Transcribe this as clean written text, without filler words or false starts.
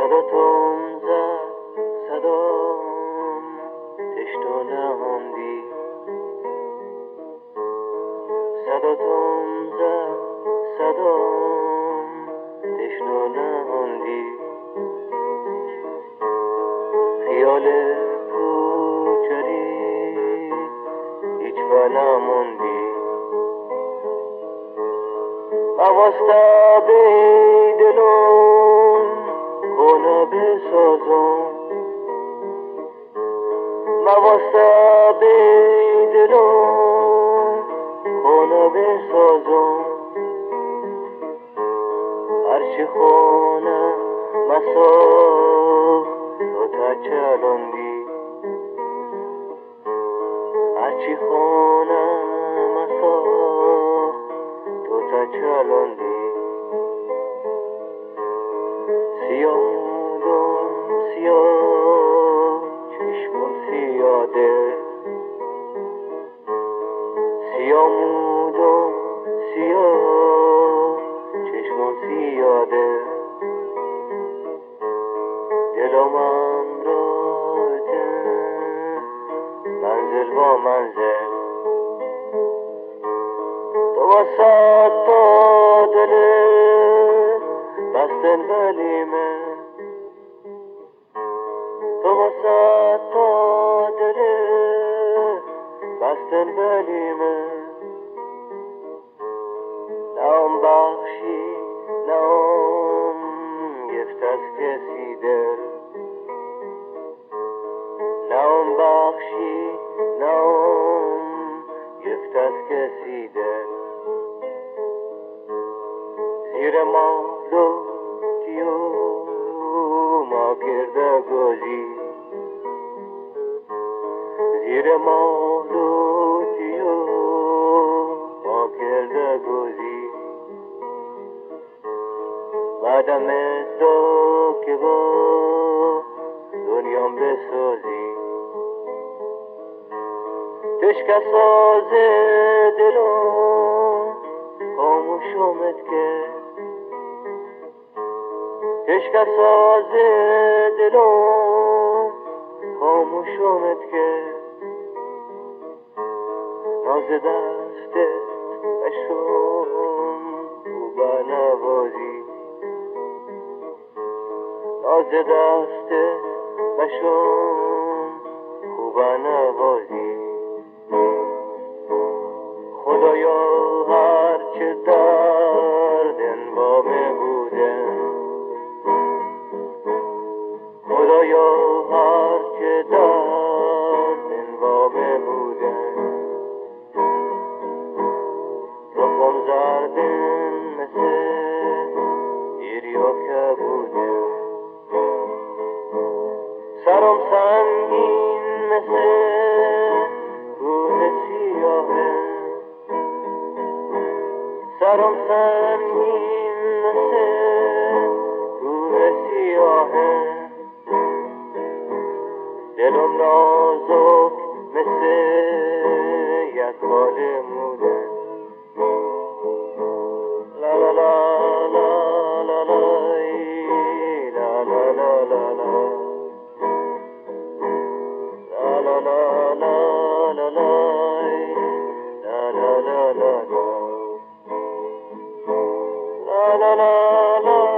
صداتم زد صدام تشتو نهاندی صداتم زد صدام تشتو نهاندی خیال پوچری هیچ نموندی مواستا به دلم کنه بسازم مواستا به دلم کنه بسازم هرچی خونه مساخ تو تا چلوندی هرچی خونه مساخ تو تا چلوندی سیادم سیاه چشمم سیاده سیامودم سیاه چشمم سیاده دلم راته منزل با منزل تو واسه تا دل بستن بلیمه تو واسه تا دل بستن بلیمه نام بخشی نام گفت از کسی دل نام بخشی نام گفت از کسی دل زیر مالوتی و ما کرده گوزی زیر مالوتی و ما کرده گوزی بعدم تو که با دنیام بسازی تشک ساز دلم خاموشمت کرد تشک ساز دلم خاموشمت کرد ناز دستت اشم او بنوازی ناز دستت اشم او بنوازی خدایا هرچه دردن با من بوده خدایا هرچه دردن با من بوده رخم زردن مثل ایریا که بوده سرم سنگین مثل کوه سیاهه سرم سنگین مثل کوه سیاهه دلم نازک مثل یک بال موده لا لا لا لا لا لا لا لا لا لا La la la la la la la la la la la la la